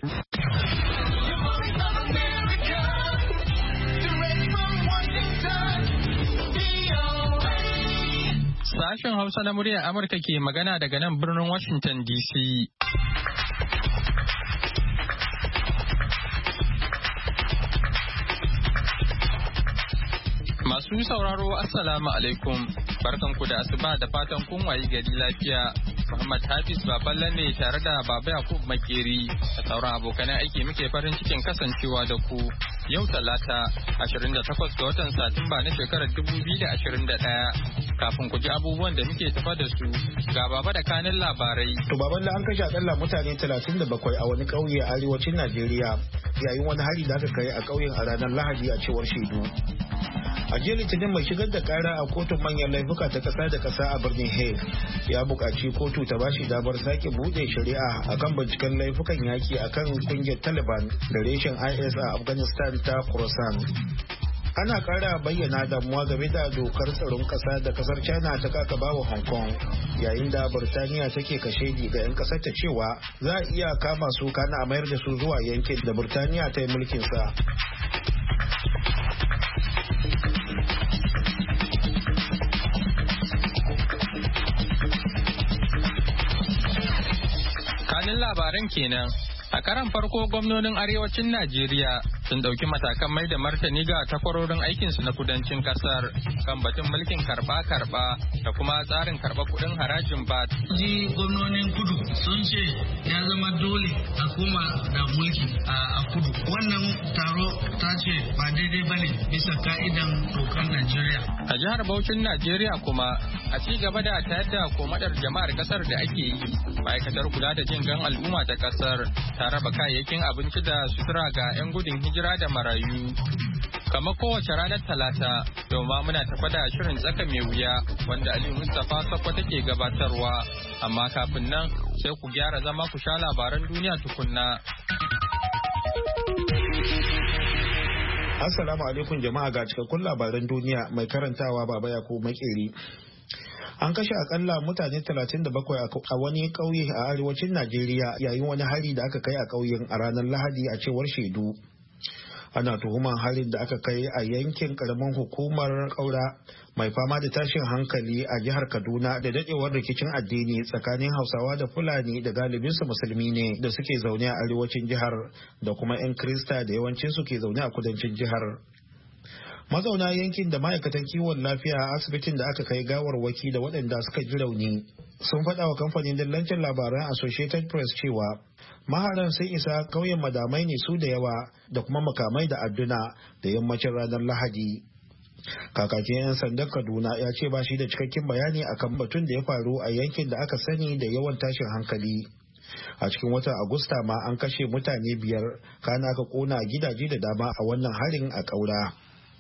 Sashen Hausa na muryar Amurka ke magana daga nan birnin Washington DC. Masu sauraro Assalamu alaikum, barkanku da asuba da fatan kun wayi gari lafiya. Muhammad Hafiz Baballe ne tare da Baba Yakub Makeri da sauran abokanan aiki muke farin cikin kasancewa da ku. Yau Talata 28 ga watan Satumba na shekarar 2021. Kafin ku ji abubuwan da muke tafa da su ga Baba da kanin labarai. To Baballe, an kashe akalla mutane 37 a wani ƙauye a arewacin Najeriya yayin wani hari da aka kai a ƙauyen a ranar Lahadi a cewar shaidu. A jiya Litinin mai shigar da kara a kotun manyan laifuka ta kasa da kasa a birnin Hague ya buƙaci kotu ta bashi damar sake buɗe shari'a akan binciken laifukan yaki akan kungiyar Taliban da reshen IS a Afghanistan ta Khorasan. Ana kara bayyana damuwa game da dokar tsaron kasa da kasar China ta kakabawa Hong Kong yayin da Burtaniya take kashedi ga 'yan kasar ta cewa za a iya kama su kana a mayar da su zuwa yankin da Burtaniya ta yi mulkin sa. Kanin labaran kenan. A karan farko gwamnonin arewacin Najeriya sun ɗauki matakan mai da martani ga takwarorin aikinsu na kudancin kasar kan batun mulkin karba-karba da kuma tsarin karba kudin harajin VAT. Ji gwamnonin kudu sun ce ya zama dole a koma da mulki a kudu. Wannan taro ta ce ba daidai bane bisa ka'idan dokar Najeriya. A jihar Bauchin Najeriya kuma a ci gaba da tayar da komadar jama'ar kasar da ake yi, ma'aikatar kula da jin gan al'umma ta kasar ta raba kayayyakin abinci da sutura ga 'yan gudun hijira da marayu. Kamar kowace ranar Talata, yau ma muna tafa da shirin tsaka mai wuya wanda Aliyu Mustapha Sakwa take gabatarwa. Amma kafin nan sai ku gyara zama ku sha labaran duniya tukunna. Assalamu alaikum jama'a, ga cikakkun labaran duniya mai karantawa Baba Yakub Makeri. An kashe akalla mutane 37 a wani ƙauye a arewacin Najeriya yayin wani hari da aka kai a ƙauyen a ranar Lahadi a cewar shaidu. Ana tuhuman harin da aka kai a yankin ƙaramin hukumar ƙaura mai fama da tashin hankali a jihar Kaduna da dadewar rikicin addini tsakanin Hausawa da Fulani da galibinsu musulmi ne da suke zaune a arewacin jihar da kuma 'yan Krista da yawancinsu ke zaune a kudancin jihar. Mazauna yankin da ma'aikatan kiwon lafiya a asibitin da aka kai gawarwaki da waɗanda suka ji rauni sun faɗa wa kamfanin dillancin labaran Associated Press cewa maharan sun isa ƙauyen Madamai ne su da yawa da kuma makamai da adduna da yammacin ranar Lahadi. Kakakin 'yan sandan Kaduna ya ce ba shi da cikakken bayani akan batun da ya faru a yankin da aka sani da yawan tashin hankali. A cikin watan Agusta ma an kashe mutane 5 kana aka kona gidaje da dama a wannan harin a ƙaura.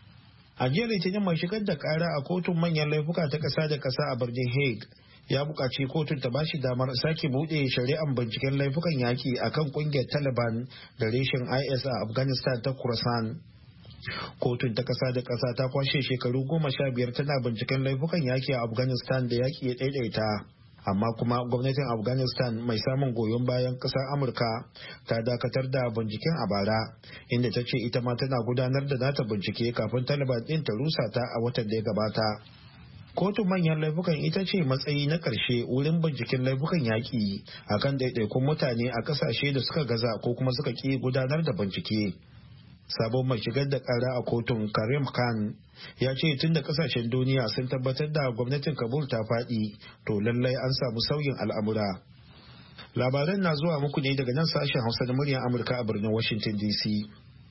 A jiya Litinin mai shigar da kara a kotun manyan laifuka ta ƙasa da ƙasa a birnin Hague ya buƙaci kotun ta bashi damar sake buɗe shari'ar binciken laifukan yaƙi akan ƙungiyar Taliban da reshen IS a Afghanistan ta Khorasan. Kotun ta ƙasa da ƙasa ta kwashe shekaru 15 tana binciken laifukan yaƙi a Afghanistan da yaƙi ya ɗaiɗaita. Amma kuma gwamnatin Afghanistan mai samun goyon bayan ƙasar Amurka ta dakatar da binciken a bara, inda ta ce ita ma tana gudanar da nata bincike kafin Taliban ɗin ta rusa ta a watan da ya gabata. Kotun manyan laifukan ita ce matsayi na ƙarshe wurin binciken laifukan yaƙi akan ɗaiɗaikun mutane a ƙasashe da suka gaza ko kuma suka ƙi gudanar da bincike. Sabon mai shigar da kara a kotun Karim Khan ya ce tun da kasashen duniya sun tabbatar da gwamnatin Kabul ta faɗi, to lallai an samu sauyin al'amura. Labaran na zuwa muku ne daga nan sashen Hausa da muryar Amurka a birnin Washington DC.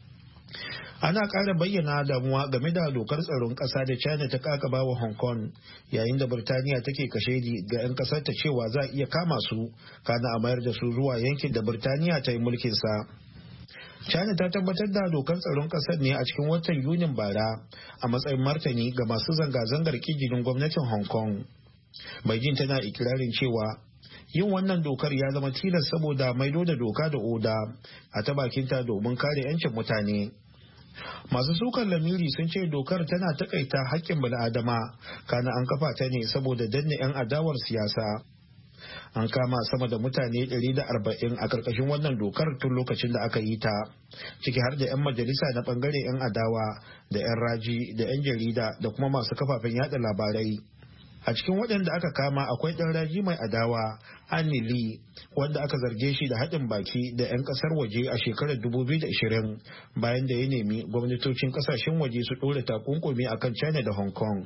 Ana ƙara bayyana damuwa game da dokar tsaron ƙasa da China ta kakaba wa Hong Kong yayin da Birtaniya take kashedi ga 'yan ƙasar ta cewa za a iya kama su kana a mayar da su zuwa yankin da Birtaniya ta yi mulkinsa. China ta tabbatar da dokar tsaron kasar ne a cikin watan Yunin bara a matsayin martani ga masu zanga-zangar kijinin gwamnatin Hong Kong. Beijing tana ikirarin cewa yin wannan dokar ya zama tilas saboda maido da doka da oda a ta bakinta domin kare 'yancin mutane. Masu sukan lamiri sun ce dokar tana takaita haƙƙin bil'adama kana an kafa ta ne saboda danne 'yan adawar siyasa. An kama sama da mutane 140 a karkashin wannan dokar tun lokacin da aka yi ta, ciki har da 'yan majalisa na bangare 'yan adawa da 'yan raji da 'yan jarida da kuma masu kafafen yada labarai. A cikin waɗanda aka kama akwai ɗan raji mai adawa Annie Lee, wanda aka zarge shi da haɗin baki da 'yan ƙasar waje a shekarar 2020 bayan da ya nemi gwamnatocin ƙasashen waje su ɗora takunkumi akan China da Hong Kong.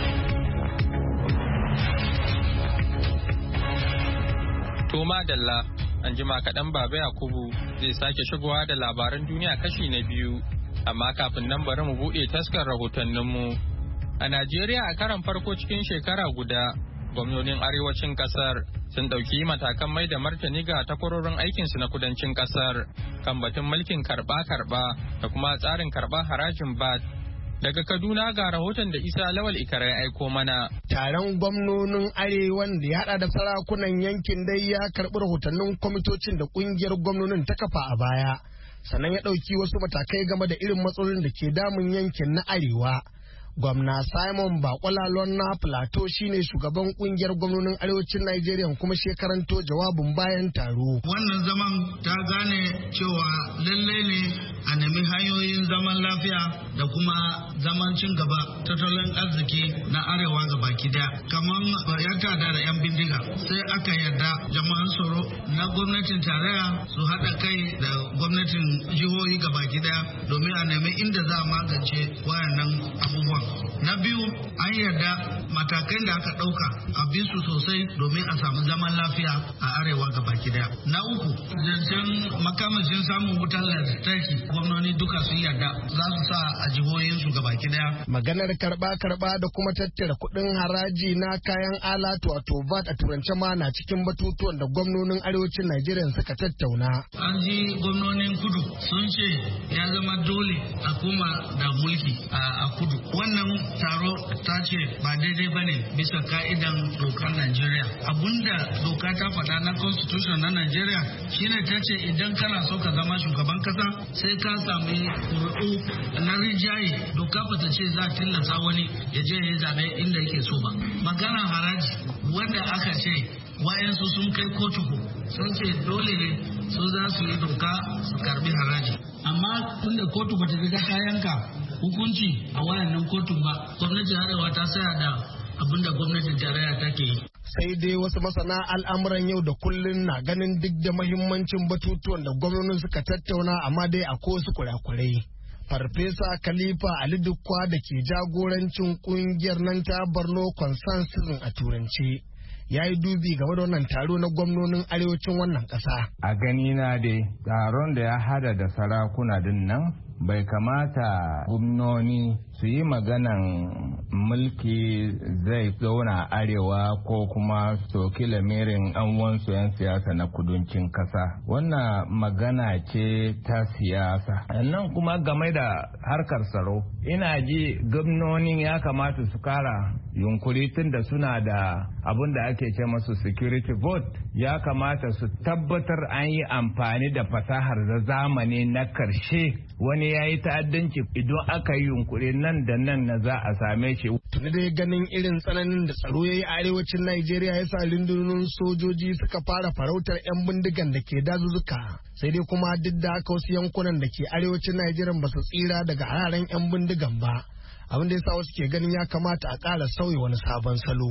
Toma Dalla, an jima kaɗan Baba Yakubu zai sake shigowa da labaran duniya kashi na biyu, amma kafin nan bari mu buɗe taskar rahotanninmu. A Najeriya a karan farko cikin shekara guda, gwamnonin arewacin kasar sun ɗauki matakan mai da martani ga takwarorin aikinsu na kudancin kasar kan batun mulkin karɓa-karɓa da kuma tsarin karɓar harajin VAT. Daga Kaduna ga rahoton da Isa Lawal Ikara ya aiko mana. Taron gwamnonin arewan da ya hada da sarakunan yankin dai ya karɓi rahotannin kwamitocin da ƙungiyar gwamnonin ta kafa a baya, sannan ya ɗauki wasu matakai game da irin matsalolin da ke damun yankin na arewa. Gwamna Simon Bakwalalon na Plateau shine shugaban kungiyar gwamnonin arewacin Najeriya kuma shekaranto jawabin bayan taro. Wannan zaman ta gane cewa lalle ne a nemi hanyoyin zaman lafiya da kuma zaman cin gaba tattalin arziki na arewa ga baki daya. Kamar ya tada da 'yan bindiga sai aka yarda jama'an tsaro na gwamnatin tarayya su haɗa kai da gwamnatin jihohi ga baki daya domin a nemi inda za a magance wayannan abubuwan. Na biyu, an yarda matakan da aka ɗauka a bisu sosai domin a samu zaman lafiya a arewa ga baki daya. Na uku, zancen makamashin samun wutar lantarki gwamnoni duka sun yarda za su sa a jihohinsu ga baki daya. Maganar karɓa da kuma tattara kuɗin haraji na kayan alatu wato VAT a turance ma na cikin batutuwan da gwamnonin arewacin Najeriya suka tattauna. An ji gwamnonin kudu sun ce ya zama dole a koma da mulki a kudu. Wannan taro ta ce ba daidai ba ne bisa ka'idan dokar Najeriya. Abunda doka ta faɗa na constitution na Najeriya shine ta ce idan kana so ka zama shugaban kasa sai ka sami ƙuri'u na rinjaye. Doka ba ta ce za a tilasta wani ya je ya zaɓe inda yake so ba. Maganar haraji wanda aka ce wayansu sun kai kotu sun ce dole ne su za su yi doka su karbi haraji. Amma tunda kotu ba ta riga ta yanka hukunci a wayannan kotun ba, gwamnatin arewa ta saya da abinda gwamnatin tarayya take yi. Sai dai wasu masana al'amuran yau da kullun na ganin duk da mahimmancin batutuwan da gwamnonin suka tattauna, amma dai akwai wasu kurakurai. Farfesa Khalifa Ali Dukwa da ke jagorancin kungiyar nan ta Borno Consensus a turanci, ya yi dubi game da wannan taro na gwamnonin arewacin wannan ƙasa. A gani na dai taron da ya hada da sarakuna din nan bai kamata gwamnoni su yi maganan mulki zai zauna arewa ko kuma soki lamirin an wansu 'yan siyasa na kudancin kasa. Wannan magana ce ta siyasa. Nan kuma game da harkar tsaro, ina ji gwamnonin ya kamata su kara yunkuri tun da suna da abin da ake ce masu security vote. Ya kamata su tabbatar an yi amfani da fasahar da zamani na karshe. Wani ya yi ta'addanci idan aka yi yunkuri nan da nan na za a same shi. Tuni dai ganin irin tsananin da tsaro ya yi a arewacin Najeriya ya sa rundunonin sojoji suka fara farautar 'yan bindigan da ke dazuzzuka. Sai dai kuma duk da haka wasu yankunan da ke arewacin Najeriya ba su tsira daga hararen 'yan bindigan ba. Abin da ya sa wasu ke ganin ya kamata a ƙara sauya wani sabon salo.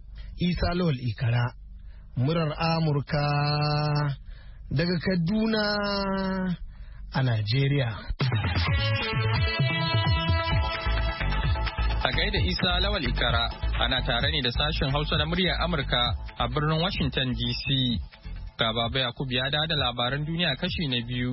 Isa Lawal Ikara, murar Amurka daga Kaduna a Najeriya. A gaida Isa Lawal Ikara, ana tare ne da sashen Hausa na muryar Amurka a birnin Washington DC. Ga Baba Yakubu ya da labaran duniya kashi na biyu.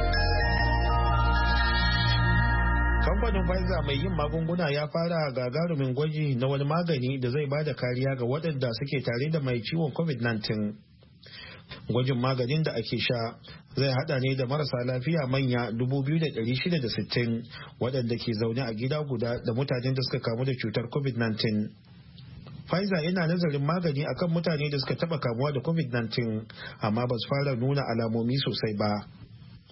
Kamfanin Pfizer mai yin magunguna ya fara gagarumin gwaji na wani magani da zai bada kariya ga waɗanda suke tare da mai ciwon COVID-19. Gwajin maganin da ake sha zai hada ne da marasa lafiya manya 2,660 waɗanda ke zaune a gida guda da mutanen da suka kamu da cutar COVID-19. Pfizer yana nazarin magani akan mutane da suka taba kamuwa da COVID-19 amma ba su fara nuna alamomi sosai ba.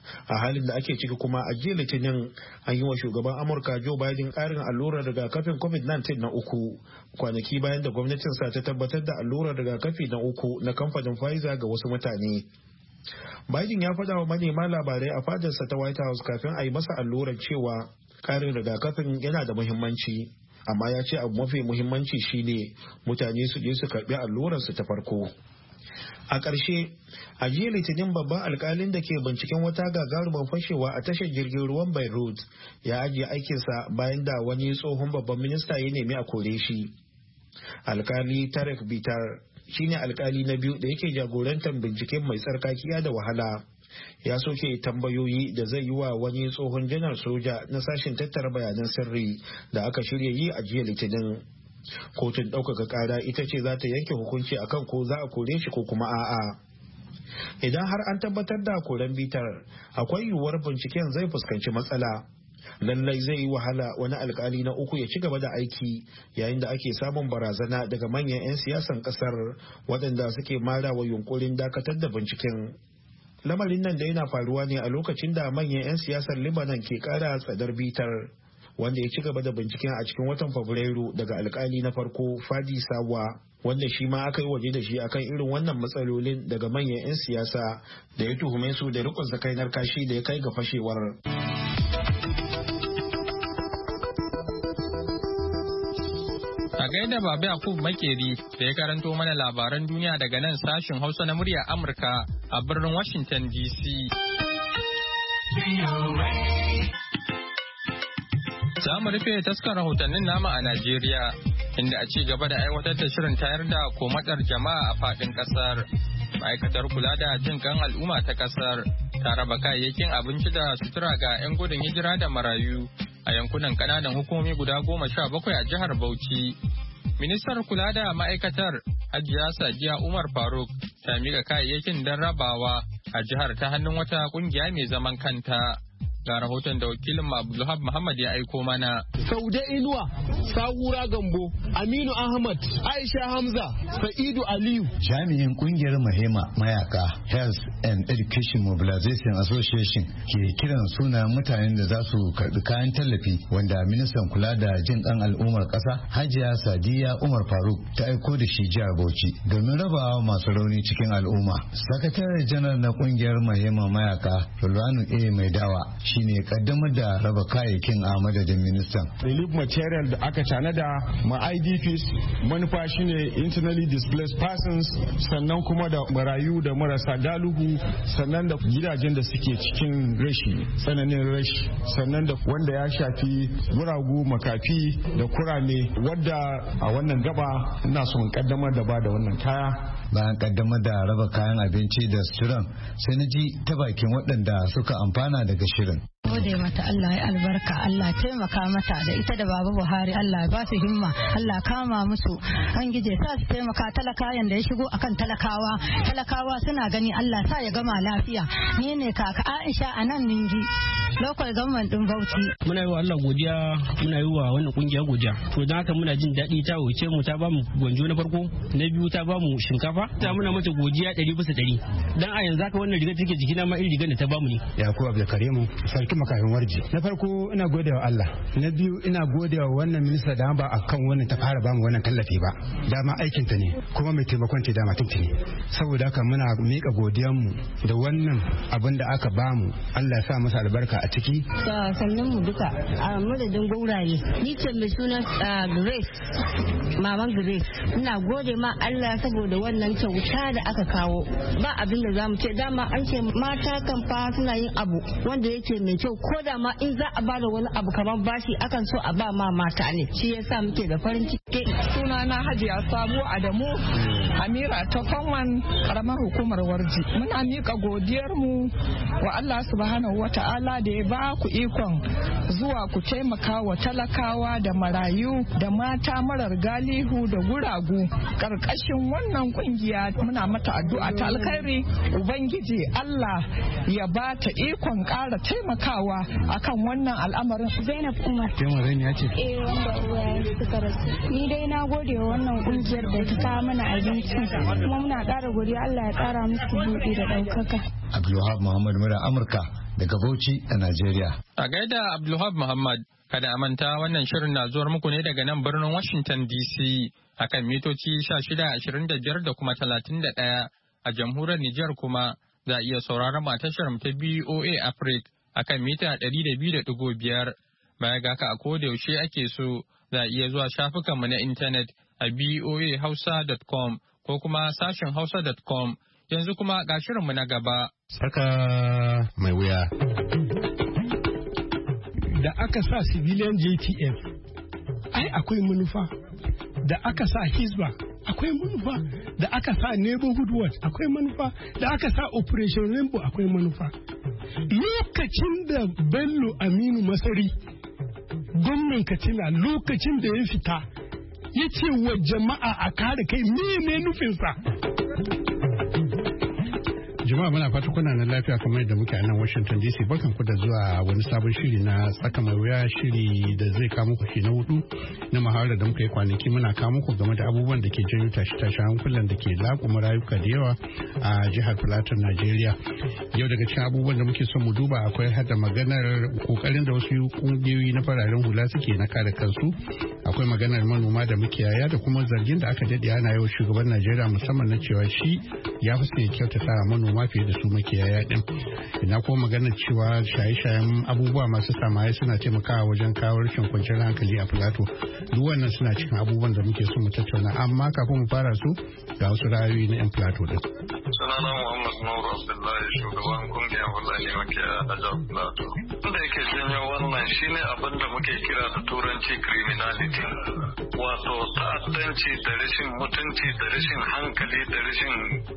A halin da ake ciki kuma a jiya Litinin an yi wa shugaban Amurka Joe Biden ƙarin allurar rigakafin COVID-19 na 3 kwanaki bayan da gwamnatinsa ta tabbatar da allurar rigakafi na 3 na kamfanin Pfizer ga wasu mutane. Biden ya faɗa wa manema labarai a fadarsa ta White House kafin a yi masa allurar cewa ƙarin rigakafin yana da muhimmanci, amma ya ce abu mafi muhimmanci shine mutane su je su karɓi allurarsu ta farko. A ƙarshe, a jiya Litinin babban alkalin da ke binciken wata gagarumar fashewa a tashar jirgin ruwan Beirut ya ajiye aikinsa bayan da wani tsohon babban minista ya nemi a kore shi. Alkali Tarek Bitar shine alkali na biyu da yake jagorantar binciken mai tsarkakiya da wahala. Ya soke tambayoyi da zai yi wa wani tsohon janar soja na sashen tattara bayanan sirri da aka shirya yi a jiya Litinin. Kotun ɗaukaka ƙara ita ce za ta yanke hukunci akan ko za a kore shi ko kuma a'a. Idan har an tabbatar da koren Bitar, akwai yiwuwar binciken zai fuskanci matsala. Lallai zai yi wahala wani alkali na uku ya ci gaba da aiki yayin da ake samun barazana daga manyan 'yan siyasan ƙasar waɗanda suke mara wa yunkurin dakatar da binciken. Lamarin nan da yana faruwa ne a lokacin da manyan 'yan siyasar Lebanon ke ƙara tsadar Bitar, wanda ya ci gaba da binciken a cikin watan Fabrairu daga alkali na farko Fadi Sawa, wanda shi ma aka yi waje da shi akan irin wannan matsalolin daga manyan 'yan siyasa da ya tuhume su da rikon sakainar kashi da ya kai ga fashewar. A gaida Baba Yakub Makeri da ya karanto mana labaran duniya daga nan sashin Hausa na murya Amurka a birnin Washington DC. Za mu rufe taskar rahotannin nama a Najeriya, inda a ci gaba da aiwatar da shirin tayar da komatsar jama'a a faɗin ƙasar. Ma'aikatar kula da jin kan al'umma ta ƙasar ta raba kayayyakin abinci da sutura ga 'yan gudun hijira da marayu a yankunan ƙananan hukumomi guda 17 a jihar Bauchi. Ministar kula da ma'aikatar Hajiya Sadiya Umar Faruk ta miƙa kayayyakin don rabawa a jihar ta hannun wata ƙungiya mai zaman kanta. Ga rahoton da wakilin Abdulhab Muhammad ya aiko mana. Saude Inuwa, Sahura Gambo, Aminu Ahmad, Aisha Hamza, Sa'idu Aliyu. Jami'in kungiyar Mahema Mayaka Health and Education Mobilization Association ke kiran sunayen mutanen da za su karɓi kayan tallafi wanda ministan kula da jin ɗan al'ummar ƙasa Hajiya Sadiya Umar Faruk ta aiko da shi jihar Bauchi domin rabawa masu rauni cikin al'umma. Sakataren janar na kungiyar Mahema Mayaka Rulwanu A. Mai Dawa shine kaddamar da raba kayayyakin a madadin ministan. Relief material da aka tanada ma IDPs manufa shine internally displaced persons, sannan kuma da marayu da marasa galihu, sannan da gidajen da suke cikin rashi, tsananin rashi, sannan da wanda ya shafi guragu, makafi da kurame, wadda a wannan gaba ina son kaddamar da ba da wannan kaya. Bayan kaddamar da raba kayan abinci da suturan, sai na ji ta bakin waɗanda suka amfana daga shirin. Gode mata, Allah ya albarka, Allah taimaka mata da ita da Baba Buhari, Allah ba su himma, Allah kama musu, an gije sa su taimaka talakayan da ya shigo akan talakawa suna gani, Allah sa ya gama lafiya. Ni ne kaka Aisha a nan Ningi, local government din Bauchi. Muna yi wa Allah godiya, muna yi wa wannan kungiya godiya. To don haka muna jin daɗi, ta wuce mu, ta ba mu gwanjo na farko, na biyu ta ba mu shinkafa, ta muna mata godiya 100%. Dan a yanzu haka wannan rigar take jikina ma irin rigar da ta ba mu ne. Yakubu Abdulkarimu, sarki makafin warji. Na farko ina gode wa Allah, na biyu ina gode wa wannan minista da ba a kan wannan ta fara bamu wannan tallafi ba, dama aikinta ne kuma mai taimakon ta dama tuntuni. Saboda haka muna miƙa godiyanmu da wannan abin da aka bamu, Allah ya sa masa albarka a ciki. Sannan mu duka a madadin gauraye, ni ce mai suna Grace, maman Grace. Ina gode ma Allah saboda wannan kyauta da aka kawo. Ba abin da zamu ce, dama an ce mata kan fa suna yin abu wanda yake mai kyau, ko da ma in za a ba da wani abu kamar bashi akan so a ba ma mata ne, shi yasa muke da farin ciki. Sunana Hajiya Sabo Adamu Amira ta Fanwan, karamar hukumar Warji. Muna miƙa godiyar mu wa Allah subhanahu wata'ala da ya ba ku ikon zuwa ku taimaka wa talakawa da marayu da mata marar galihu da guragu. Karkashin wannan kungiya muna mata addu'a ta alkhairi, Ubangiji Allah ya ba ta ikon ƙara taimakawa akan wannan al'amarin. Zainab Umar. Zainab ya ce. Wanda uwaye suka rasu. Ni dai na gode wa wannan kungiyar da ta kawo mana abinci, kuma muna ƙara godiya, Allah ya ƙara musu buɗi da ɗaukaka. Abdulwahab Muhammad Mura Amurka daga Bauchi a Najeriya. A gaida Abdulwahab Muhammad, kada a manta wannan shirin na zuwar muku ne daga nan birnin Washington DC akan mitoci 1625 da kuma 31 a jamhuriyar Nijar kuma za a iya sauraron mu a tashar ta BOA Africa akan mita 200.5. Baya ga haka a koda yaushe ake so za a iya zuwa shafukanmu na intanet a boahausa.com ko kuma sashen hausa.com. Yanzu kuma ga shirinmu na gaba. Saka mai wuya. Da aka sa civilian JTF, ai akwai manufa. Da aka sa Hisba, akwai manufa. Da aka sa Neighborhood Watch, akwai manufa. Da aka sa Operation Rainbow, akwai manufa. Lokacin da Bello Aminu Masari, gwamnan Katsina, lokacin da ya fita, ya ce wa jama'a a kare kai, mene nufinsa? Jama'a muna fata kuna nan lafiya kamar yadda muke a nan Washington DC. Barkan ku da zuwa wani sabon shiri na tsaka mai wuya, shiri da zai kawo muku shi na hudu na muhawarar da muka yi kwanaki. Muna kawo muku game da abubuwan da ke janyo tashi hankulan da ke laƙuma rayuka da yawa a jihar Plateau, Najeriya. Yau daga cikin abubuwan da muke son mu duba akwai hada maganar kokarin da wasu kungiyoyi na fararen hula suke na kare kansu. Akwai maganar manoma da makiyaya da kuma zargin da aka dade ana yau shugaban Najeriya musamman na cewa shi ya fi sai kyautata manoma fiye da su makiyaya din. Ina kuma maganar cewa shaye-shayen abubuwa masu samaye suna taimakawa wajen kawo rashin kwanciyar hankali a Plateau. Duk wannan suna cikin abubuwan da muke so mu tattauna, amma kafin mu fara su ga wasu ra'ayoyi na 'yan Plateau din. Sunana Muhammad Nuru Abdullahi, shugaban kungiyar Fulani makiyaya a jihar Plateau. Wanda yake janyo wannan shine abin da muke kira da turanci criminality. Wato ta'addanci da rashin mutunci da rashin hankali da rashin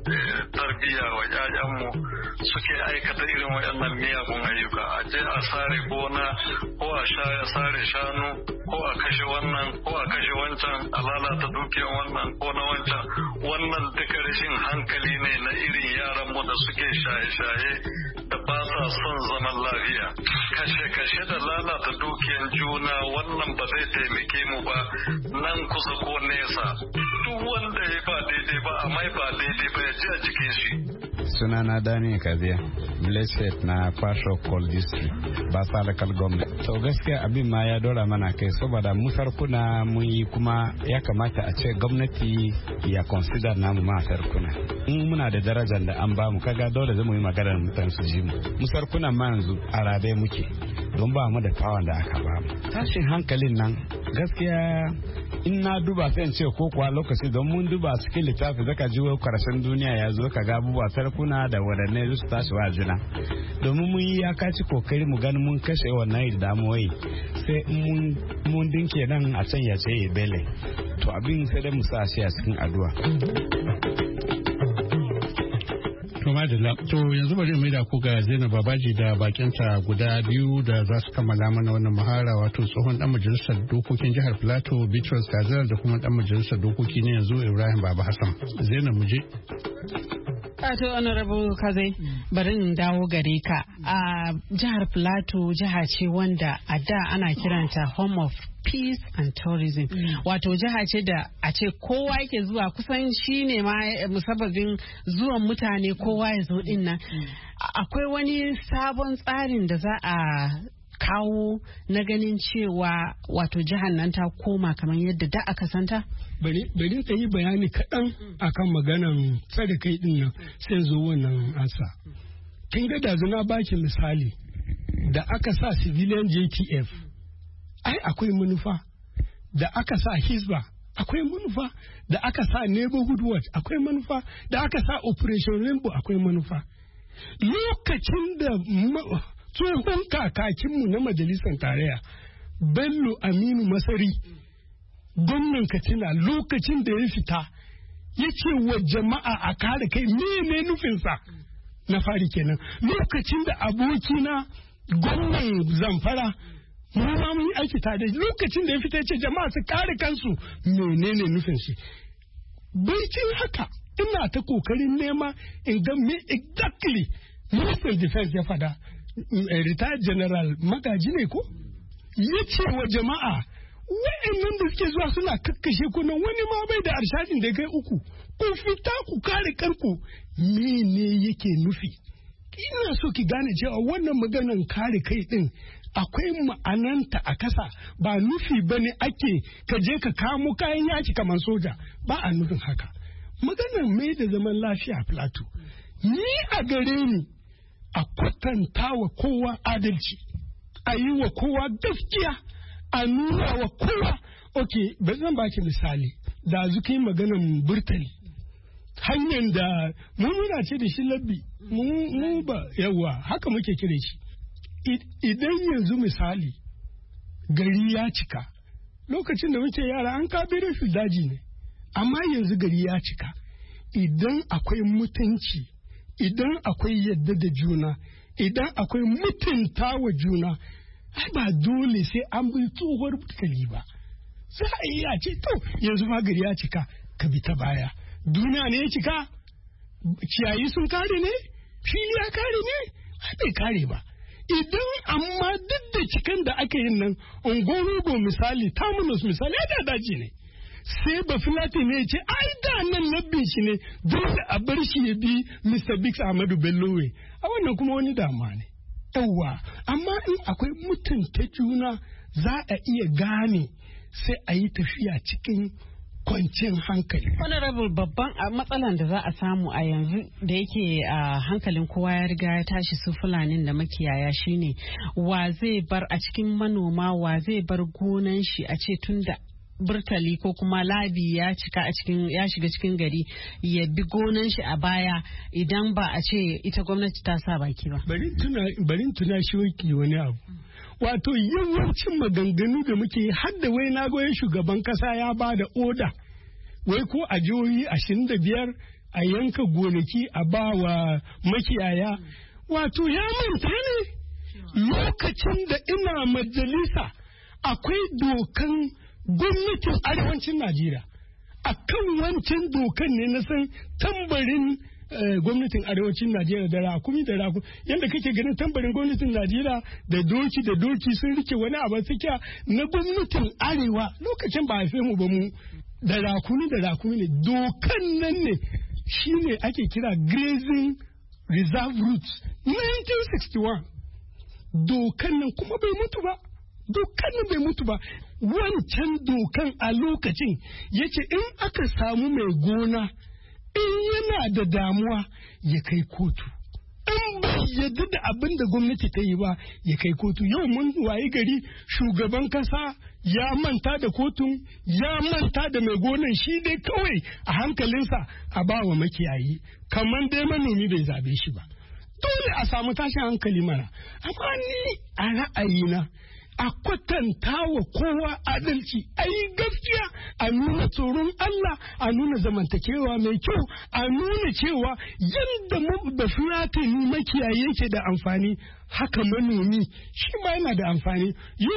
tarbiyya wa 'ya'yanmu suke aikata irin waɗannan miyagun ayyuka. A je a sare gona ko a sare shanu ko a kashe wannan ko a kashe wancan, a lalata dukiyar wannan ko na wancan. Wannan duka rashin hankali ne na irin yaranmu da suke shaye-shaye da ba sa son zaman lafiya. Kashe-kashe da lalata dukiyar juna wannan ba zai taimake mu ba nan kusa ko nesa. Duk wanda ya ba daidai ba amma ba daidai ba ya ji a jikin shi. Sunana Dani Kaziya, Blessed na Kwasho Call District, Basa Local Government. To gaskiya abin ma ya dora mana kai saboda mu sarkuna mun yi, kuma ya kamata a ce gwamnati ya consider namu ma sarkuna. In muna da darajar da an bamu, kaga dole zamu yi magana mutane su ji mu. Mu sarkuna ma yanzu a rabe muke don ba mu da power da aka bamu. Tashin hankalin nan gaskiya in na duba sai in ce ko kuwa lokaci don mun duba cikin littafi zaka ji karshen duniya ya zo ka ga abubuwa sarkuna da wadanne su tashi wa juna, domin mun yi ya kaci kokari mu gani mun kashe wannan damuwai sai mun dinke nan a can ya ce bele, to abin sai dai mu sa shi a cikin addu'a. To yanzu bari mu da ku ga Zainab Babaji da bakinta guda biyu da za su kammala mana wannan muhara, wato tsohon dan majalisar dokokin jihar Plateau Bitrus Kazal da kuma dan majalisar dokoki ne yanzu Ibrahim Baba Hassan. Zainab mu je. To honorable Kazai, bari in dawo gare ka. A jihar Plateau jiha ce wanda a da ana kiranta home of peace and tourism. Wato jiha ce da a ce kowa yake zuwa, kusan shi ne ma musabbabin zuwan mutane kowa ya zo din nan. Akwai wani sabon tsarin da za a kawo na ganin cewa wato jihar nan ta koma kamar yadda da aka santa? Bari ta yi bayani kaɗan akan maganan tsare kai din nan sai zo wannan ansa. Kin ga da na baki misali da aka sa civilian JTF, ai akwai manufa. Da aka sa Hisba, akwai manufa. Da aka sa Neighborhood Watch, akwai manufa. Da aka sa Operation Rainbow, akwai manufa. Lokacin da tsohon kakakinmu na majalisar tarayya Bello Aminu Masari, gwamnan Katsina, lokacin da ya fita ya ce wa jama'a a kare kai, mene nufinsa na fari kenan. Lokacin da abokina gwamnan Zamfara mu ma mun yi aiki tare, lokacin da ya fita ya ce jama'a su kare kansu, menene nufin shi. Baicin haka ina ta kokarin nema in ga me exactly Minister Defense ya fada, retired General Magaji ne ko ya ce wa jama'a wa'annan da suke zuwa suna kakkashe ku nan, wani ma bai da arshadin da kai 3, ku fita ku kare kanku. Mene yake nufi? ina so ki gane cewa wannan maganan kare kai din akwai ma'ananta a kasa, ba nufi bane ake ka je ka kamo kayan yaki kamar soja, ba a nufin haka. Maganar mai da zaman lafiya a Plateau, ni a gare ni a kwatanta wa kowa adalci, a yi wa kowa gaskiya, a nuna wa kowa. Ok, ba zan baki misali da zuki maganan burtali, hanyar da muna ce da shi labbi, mu ba yawa haka muke kire shi. Idan yanzu misali gari ya cika, lokacin da muke yara an kabirin su daji ne, amma yanzu gari ya cika. Idan akwai mutunci, idan akwai yadda da juna, idan akwai mutunta wa juna, ba dole sai an bi tsohuwar burtali ba. Za a iya ce to yanzu ma gari ya cika, ka bi ta baya. Duniya ne ya cika, ciyayi sun kare ne, fili ya kare ne, bai kare ba. Idan amma duk da cikin da aka yin nan, Ungorogo misali, Terminus misali, ya daji ne. Sai Bafilati ne ce, ai da nan labbin shi ne, dole a bar shi ya bi Mr. Biggs Ahmadu Bellowe. A wannan kuma wani dama ne. Yawwa, amma in akwai mutunta juna za a iya gane sai a yi tafiya cikin kwanciyar hankali. Honorable, babban matsalan da za a samu a yanzu da yake hankalin kowa ya riga ya tashi su fulanin da makiyaya shine wa zai bar a cikin manoma, wa zai bar gonan shi a ce tun da burtali ko kuma labi ya cika a cikin ya shiga cikin gari ya bi gonan shi a baya idan ba a ce ita gwamnati ta sa baki ba. Bari tuna shi wani abu. Wato yawancin maganganu da muke har da wai na goyon shugaban kasa ya ba da oda wai ko a jihohi 25 a yanka gonaki a ba wa makiyaya. Wato ya manta ne lokacin da ina majalisa akwai dokan gwamnatin arewacin Najeriya. A kan wancan dokan ne na san tambarin gwamnatin arewacin Najeriya da rakumi yadda kake ganin tambarin gwamnatin Najeriya da doki sun rike wani abu tsakiya na gwamnatin arewa lokacin ba a haife mu ba mu da rakumi ne. Dokan nan ne shine ake kira grazing reserve routes 1961. Dokan nan kuma bai mutu ba. Wancan dokan a lokacin yace in aka samu mai gona in yana da damuwa ya kai kotu, in bai yadda da abin da gwamnati ta yi ba ya kai kotu. Yau mun wayi gari shugaban kasa ya manta da kotun, ya manta da mai gonan, shi dai kawai a hankalinsa a ba wa makiyayi kamar dai manomi bai zabe shi ba. Dole a samu tashin hankali mana, amma ni a ra'ayina a kwatanta wa kowa adalci, a yi gaskiya, a nuna tsoron Allah, a nuna zamantakewa mai kyau, a nuna cewa yadda bafulatani makiyayi yake da amfani haka manomi shi ma yana da amfani.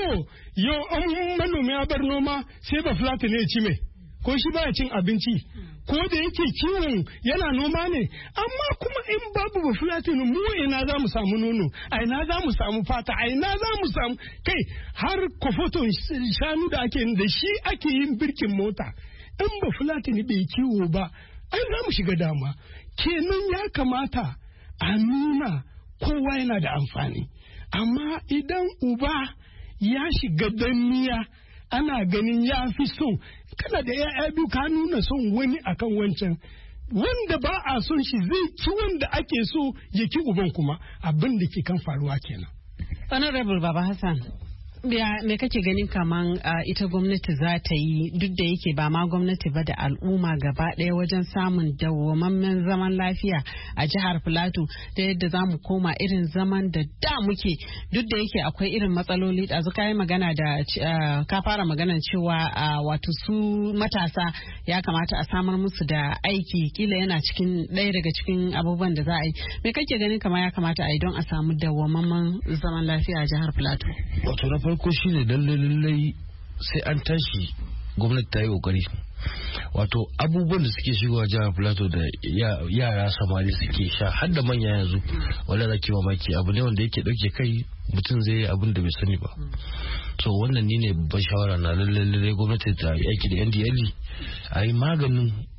Yau an manomi ya bar noma sai bafulatani ya ci mai, ko shi baya cin abinci, ko da yake kiwon yana noma ne, amma kuma in babu bafulatani mu ina za mu samu nono, a ina za mu samu fata, a ina za mu samu kai har kofoton shanu da ake da shi ake yin birkin mota. In bafulatani bai kiwo ba ai za mu shiga dama. Kenan ya kamata a nuna kowa yana da amfani, amma idan uba ya shiga danniya ana ganin ya fi son, kana da ya'ya biyu ka nuna son wani akan wancan, wanda ba a son shi zai ci wanda ake so ya ki uban kuma abin da ke kan faruwa kenan. Honorable Baba Hassan, me kake ganin kaman ita gwamnati za ta yi, duk da yake ba ma gwamnati ba da al'umma gaba ɗaya wajen samun dawwammamen zaman lafiya a jihar Plateau, da yadda za mu koma irin zaman da muke, duk da yake akwai irin matsaloli da ka yi magana da ka fara maganar cewa wato su matasa ya kamata a samar musu da aiki, kila yana cikin ɗaya daga cikin abubuwan da za a yi. Me kake ganin kama ya kamata a yi don a samu dawwammamen zaman lafiya a jihar Plateau? Wato na farko shine lallai sai an tashi gwamnati ta yi kokari. Wato abubuwan da suke shigowa jihar Plateau da yara samari suke sha har da manya yanzu, wala zaki mamaki abu ne wanda yake dauke kai mutum zai yi abin da bai sani ba. So wannan ne babban shawara na lallai gwamnati ta yi aiki da NDLE a yi maganin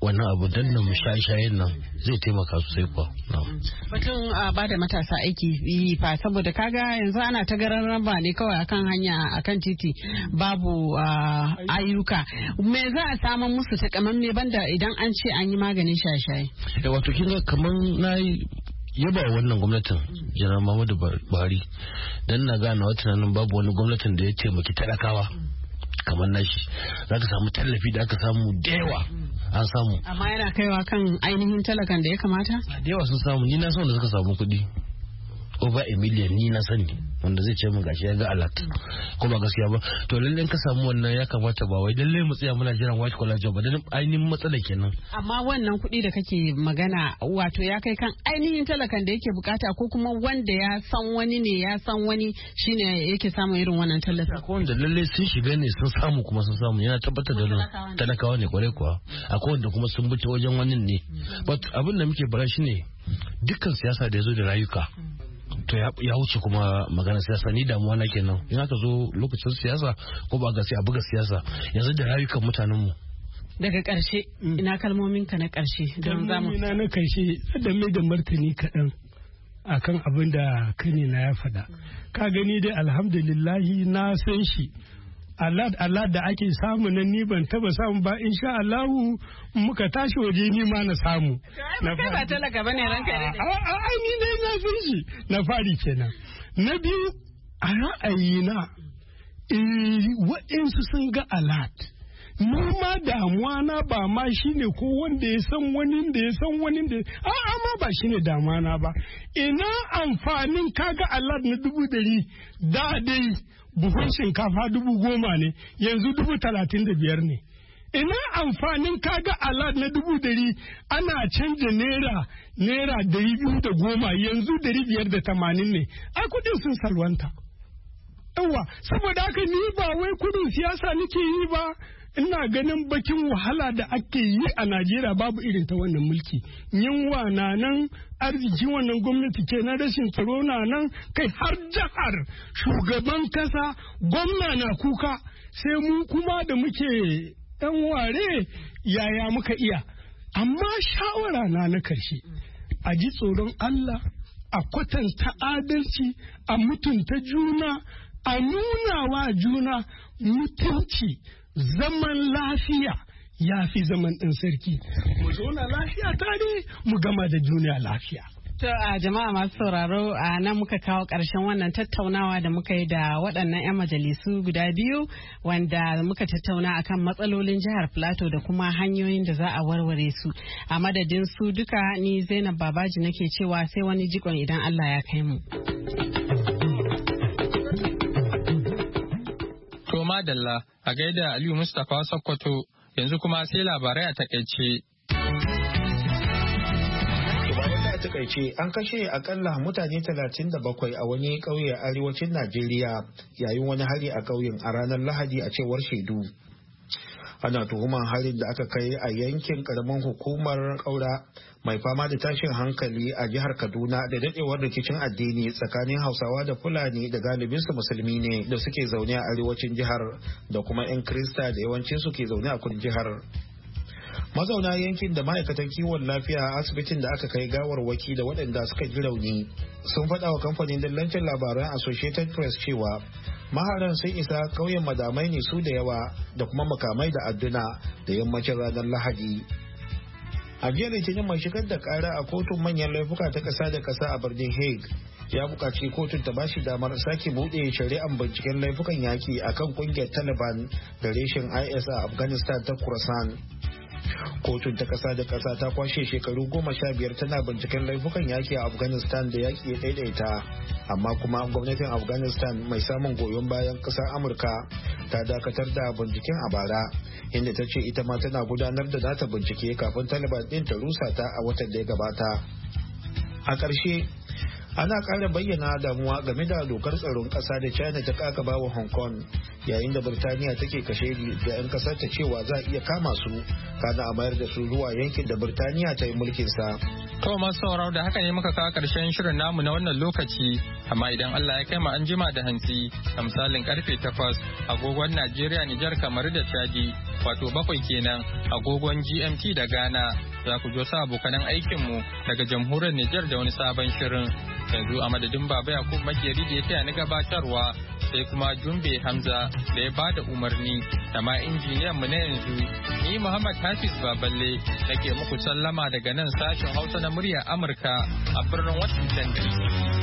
wannan abu danna mu shaye-shayen nan zai taimaka sosai kuwa. Batun ba da matasa aiki yi fa saboda kaga yanzu ana ta gararraba ne kawai akan hanya akan titi babu ayyuka. Me za a samu musu takamamme banda idan an ce an yi maganin shaye-shaye? Wato kin ga kaman nayi yaba wannan gwamnatin Janar Muhammadu Buhari dan na gane wata nan babu wani gwamnatin da ya taimaki talakawa kamar nashi. Za ka samu tallafi da aka samu da yawa an samu. Amma yana kaiwa kan ainihin talakan da ya kamata? Da yawa sun samu, ni na san da suka samu kuɗi over a million, ni na sani wanda zai ce min gashi ya ga alert ko ba gaskiya ba. To lallai ka samu wannan ya kamata ba wai lallai mu tsaya muna jiran white collar job ba, dan ainihin matsala kenan. Amma wannan kuɗi da kake magana wato ya kai kan ainihin talakan da yake bukata ko kuma wanda ya san wani ne ya san wani shine yake samun irin wannan tallafi? Akwai wanda lallai sun shiga ne sun samu kuma sun samu, yana tabbatar da talakawa ne kwarai kuwa. Akwai wanda kuma sun buce wajen wani ne. But abin da muke bara shine dukkan siyasa da ya zo da rayuka to ya wuce kuma magana siyasa. Ni damuwa na kenan in aka zo lokacin siyasa ko ba ga sai a buga siyasa yanzu da rayukan mutanen mu. Daga ƙarshe ina kalmomin ka na ƙarshe don zamu ina na ƙarshe da mai da martani kaɗan akan abin da kani na ya faɗa. Ka gani dai alhamdulillahi na san shi Allah da ake samu nan ni ban taba samu ba, insha Allahu muka tashi waje ni ma na samu. Na ba talaka bane ranka dai. Ai ni dai na san shi na fari kenan. Na biyu a ra'ayina waɗansu sun ga alat. Ni ma damuwa na ba ma shine ko wanda ya san wani da ya san wani da a'a ma ba shine damuwa na ba. Ina amfanin kaga alat na 100 da dai buhun shinkafa 10,000 ne yanzu 35,000 ne. Ina amfanin kaga alat na 100 ana canja naira 210 yanzu 580 ne. Ai kudin sun salwanta. Yawa saboda haka ni ba wai kudin siyasa nake yi ba. Ina ganin bakin wahala da ake yi a Najeriya babu irin ta wannan mulki. Yunwa na nan, arziki wannan gwamnati ke na rashin tsaro na nan, kai har jihar shugaban kasa gwamna na kuka, sai mu kuma da muke ɗan ware yaya muka iya. Amma shawara na karshe, a ji tsoron Allah, a kwatanta adalci, a mutunta juna, a nuna wa juna mutunci. Zaman lafiya ya fi zaman ɗin sarki. Mu zauna lafiya tare mu gama da duniya lafiya. To a jama'a masu sauraro a nan muka kawo ƙarshen wannan tattaunawa da muka yi da waɗannan 'yan majalisu guda biyu wanda muka tattauna akan matsalolin jihar Plateau da kuma hanyoyin da za a warware su. A madadin su duka ni Zainab Babaji nake cewa sai wani jikon idan Allah ya kai mu. To madalla a gaida Aliyu Mustapha Sokoto yanzu kuma sai labarai a takaice. takaice an kashe akalla mutane 37 a wani ƙauye a arewacin Najeriya yayin wani hari a ƙauyen a ranar Lahadi a cewar shaidu. Ana tuhuman harin da aka kai a yankin ƙaramin hukumar ƙaura mai fama da tashin hankali a jihar Kaduna da dadewar rikicin addini tsakanin Hausawa da Fulani da galibinsu musulmi ne da suke zaune a arewacin jihar da kuma 'yan Krista da yawancin su ke zaune a kudin jihar. Mazauna yankin da ma'aikatan kiwon lafiya a asibitin da aka kai gawarwaki da waɗanda suka ji rauni sun faɗa wa kamfanin dillancin labaran Associated Press cewa maharan sun isa ƙauyen Madamai ne su da yawa da kuma makamai da adduna da yammacin ranar Lahadi. A jiya Litinin mai shigar da ƙara a kotun manyan laifuka ta ƙasa da ƙasa a birnin Hague ya buƙaci kotun ta bashi damar sake buɗe shari'ar binciken laifukan yaƙi akan ƙungiyar Taliban da reshen IS a Afghanistan ta Khorasan. Kotun ta ƙasa da ƙasa ta kwashe shekaru 15 tana binciken laifukan yaki a Afghanistan da yaki ya daidaita, amma kuma gwamnatin Afghanistan mai samun goyon bayan ƙasar Amurka ta dakatar da binciken a bara, inda ta ce ita ma tana gudanar da nata bincike kafin Taliban ɗin ta rusa ta a watan da ya gabata. A ƙarshe, ana ƙara bayyana damuwa game da dokar tsaron ƙasa da China ta kakaba wa Hong Kong, yayin da Birtaniya take kashe da 'yan kasar ta cewa za a iya kama su kana a mayar da su zuwa yankin da Birtaniya ta yi mulkin sa. To masu sauraro da haka ne muka kawo karshen shirin namu na wannan lokaci, amma idan Allah ya kai mu an jima da hantsi a misalin karfe 8 agogon Najeriya, Nijar, kamar da Chadi, wato 7 kenan agogon GMT da Ghana, za ku jo sa abokanan aikinmu daga jamhuriyar Nijar da wani sabon shirin. Yanzu a madadin Baba Yakub Makeri da ya taya ni gabatarwa, sai kuma Jumbe Hamza da ya bada umarni, da ma injiniyan mu na yanzu ni Muhammad Hafiz Baballe nake muku sallama daga nan sashen Hausa na muryar Amurka a birnin Washington DC.